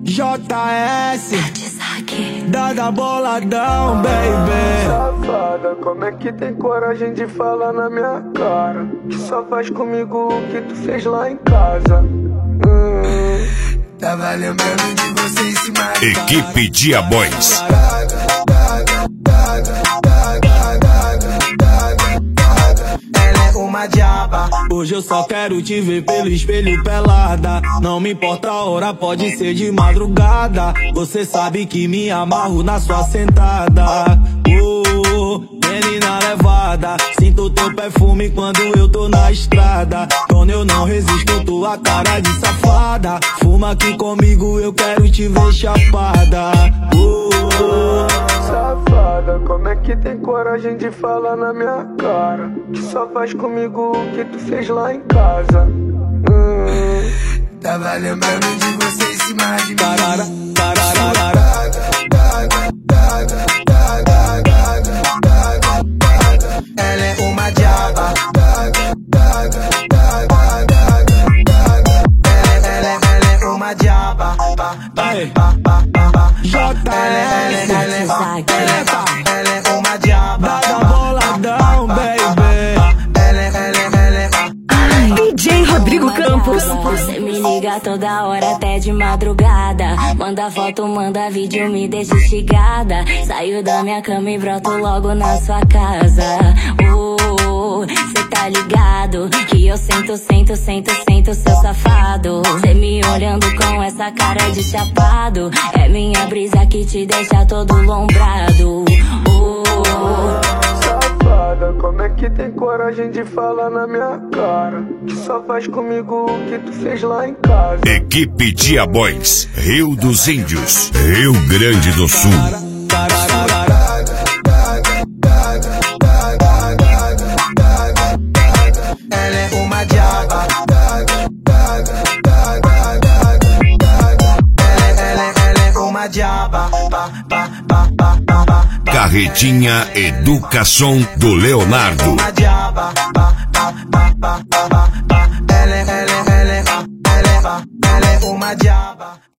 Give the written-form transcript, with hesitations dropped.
JS, Dada boladão, baby. Safada, como é que tem coragem de falar na minha cara? Que só faz comigo o que tu fez lá em casa. Tava lembrando de você em cima. Equipe Dia Boys. Ela é uma diaba. Hoje eu só quero te ver pelo espelho pelada. Não me importa a hora, pode ser de madrugada. Você sabe que me amarro na sua sentada. Menina levada, sinto teu perfume quando eu tô na estrada. Quando eu não resisto, tua cara de safada. Fuma aqui comigo, eu quero te ver chapada. Safada, como é que tem coragem de falar na minha cara? Que só faz comigo o que tu fez lá em casa. Tava lembrando de você em cima de mim. Ela é uma diaba. Ela é uma diaba. Ela é uma diaba. Dada boladão, baby. DJ Rodrigo Campos. Você me liga toda hora, até de madrugada. Manda foto, manda vídeo, me deixa instigada. Saio da minha cama e broto logo na sua casa. Cê tá ligado que eu sento, seu safado. Cê me olhando com essa cara de chapado. É minha brisa que te deixa todo lombrado. Safada, como é que tem coragem de falar na minha cara? Que só faz comigo o que tu fez lá em casa. Equipe Dia Boys. Rio dos Índios, Rio Grande do Sul. Ela é uma diaba. Ela é uma diaba. Carretinha Educação do Leonardo. Uma diaba. Ela é uma diaba.